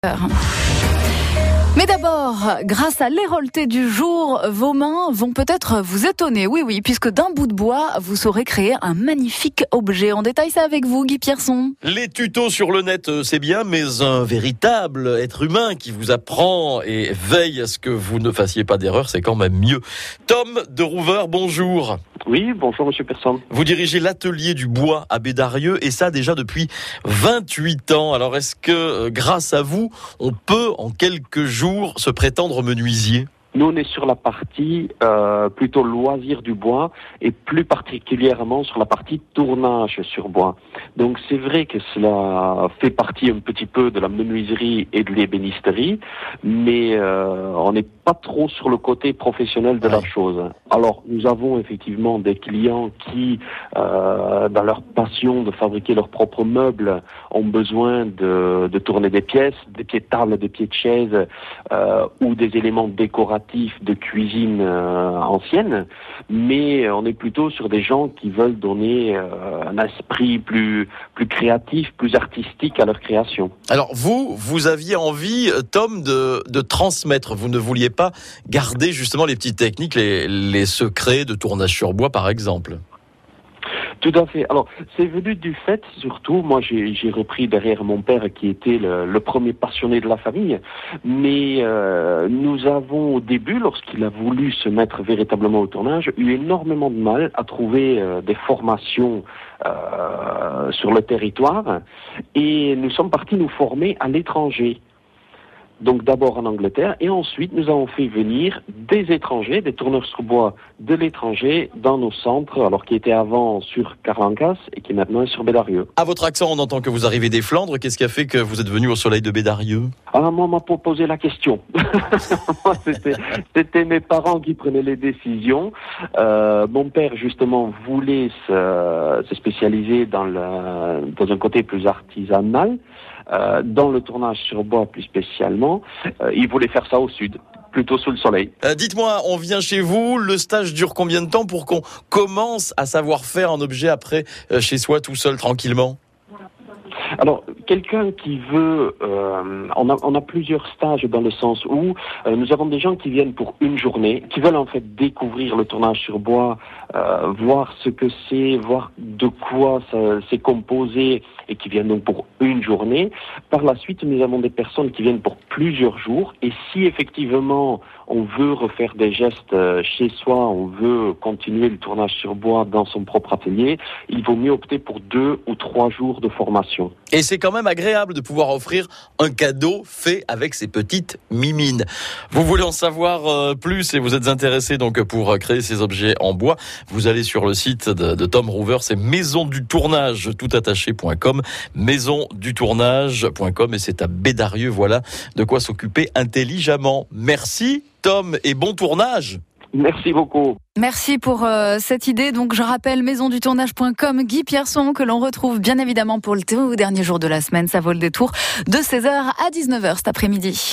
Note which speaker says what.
Speaker 1: Mais d'abord, grâce à l'héroleté du jour, vos mains vont peut-être vous étonner. Oui, puisque d'un bout de bois, vous saurez créer un magnifique objet. On détaille ça avec vous, Guy Pierson.
Speaker 2: Les tutos sur le net, c'est bien, mais un véritable être humain qui vous apprend et veille à ce que vous ne fassiez pas d'erreur, c'est quand même mieux. Tom de Rouver, bonjour.
Speaker 3: Oui, bonjour Monsieur Persson.
Speaker 2: Vous dirigez l'atelier du bois à Bédarieux et ça déjà depuis 28 ans. Alors est-ce que grâce à vous, on peut en quelques jours se prétendre menuisier ?
Speaker 3: Nous, on est sur la partie plutôt loisir du bois et plus particulièrement sur la partie tournage sur bois. Donc c'est vrai que cela fait partie un petit peu de la menuiserie et de l'ébénisterie, mais on n'est pas trop sur le côté professionnel de la chose. Alors nous avons effectivement des clients qui, dans leur passion de fabriquer leurs propres meubles, ont besoin de tourner des pièces, des pieds de table, des pieds de chaise ou des éléments décoratifs de cuisine ancienne, mais on est plutôt sur des gens qui veulent donner un esprit plus créatif, plus artistique à leur création.
Speaker 2: Alors vous aviez envie, Tom, de transmettre. Vous ne vouliez pas garder justement les petites techniques, les secrets de tournage sur bois, par exemple.
Speaker 3: Tout à fait. Alors, c'est venu du fait, surtout, moi j'ai repris derrière mon père qui était le premier passionné de la famille, mais nous avons au début, lorsqu'il a voulu se mettre véritablement au tournage, eu énormément de mal à trouver des formations sur le territoire, et nous sommes partis nous former à l'étranger. Donc d'abord en Angleterre, et ensuite nous avons fait venir des étrangers, des tourneurs sur bois de l'étranger dans nos centres, alors qui étaient avant sur Carlancas et qui maintenant est sur Bédarieux.
Speaker 2: À votre accent, on entend que vous arrivez des Flandres. Qu'est-ce qui a fait que vous êtes venu au soleil de Bédarieux ?
Speaker 3: Ah, moi, on m'a pas posé la question. Moi, c'était mes parents qui prenaient les décisions. Mon père, justement, voulait se spécialiser dans un côté plus artisanal, dans le tournage sur bois plus spécialement. Il voulait faire ça au sud, plutôt sous le soleil.
Speaker 2: Dites-moi, on vient chez vous, le stage dure combien de temps pour qu'on commence à savoir faire un objet après chez soi tout seul, tranquillement ?
Speaker 3: Alors, quelqu'un qui veut... on a plusieurs stages dans le sens où nous avons des gens qui viennent pour une journée, qui veulent en fait découvrir le tournage sur bois, voir ce que c'est, voir de quoi c'est composé et qui viennent donc pour une journée. Par la suite, nous avons des personnes qui viennent pour plusieurs jours et si effectivement on veut refaire des gestes chez soi, on veut continuer le tournage sur bois dans son propre atelier, il vaut mieux opter pour 2 ou 3 jours de formation.
Speaker 2: Et c'est quand même agréable de pouvoir offrir un cadeau fait avec ces petites mimines. Vous voulez en savoir plus et vous êtes intéressé donc pour créer ces objets en bois, vous allez sur le site de Tom Rouver, c'est maisondutournage.com, maisondutournage.com et c'est à Bédarieux, voilà de quoi s'occuper intelligemment. Merci Tom et bon tournage.
Speaker 3: Merci beaucoup.
Speaker 1: Merci pour cette idée. Donc, je rappelle maisondutournage.com, Guy Pierson, que l'on retrouve bien évidemment pour le tout dernier jour de la semaine. Ça vaut le détour de 16h à 19h cet après-midi.